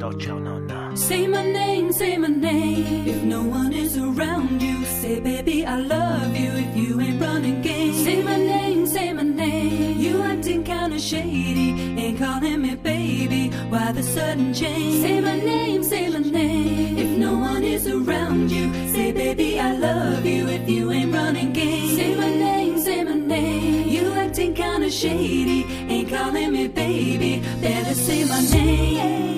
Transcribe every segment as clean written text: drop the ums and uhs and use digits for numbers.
Don't you know now? Say my name, say my name. If no one is around you, say baby I love you. If you ain't running game, say my name, say my name. You acting kinda shady, ain't calling me baby. Why the sudden change? Say my name, say my name. If no one is around you, say baby I love you. If you ain't running game, say my name, say my name. You acting kinda shady, ain't calling me baby. Better say my name.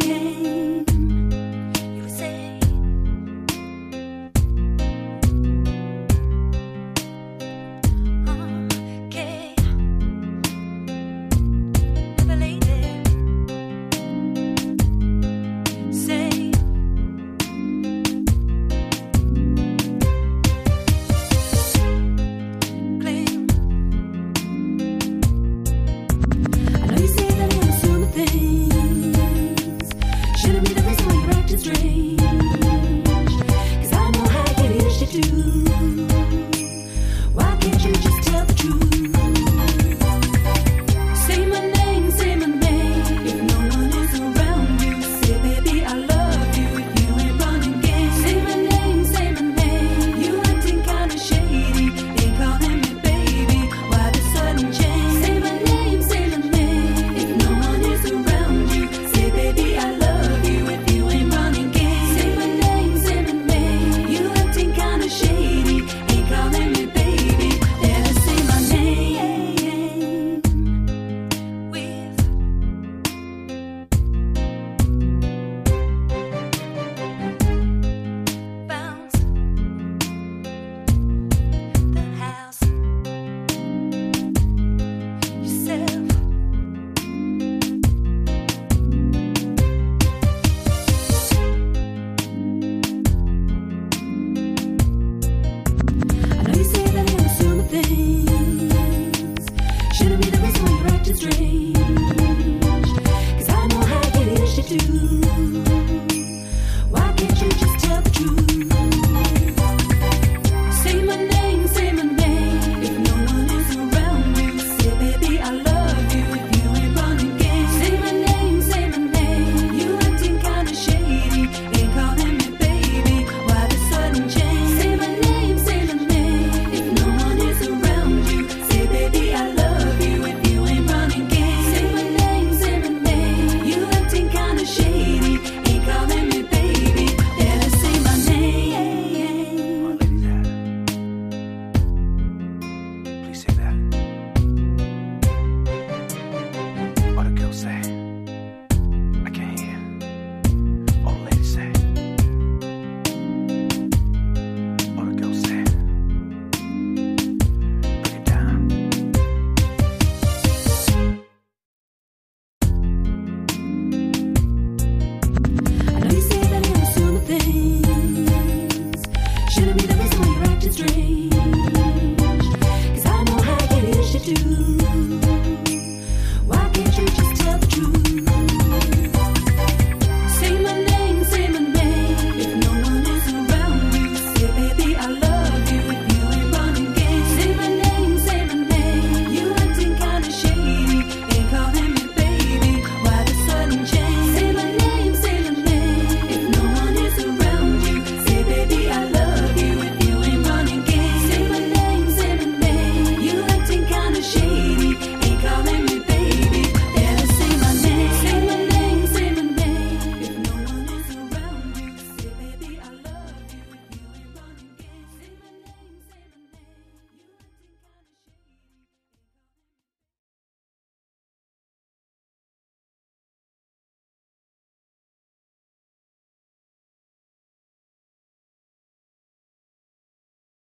Shouldn't be the reason why you're acting strange.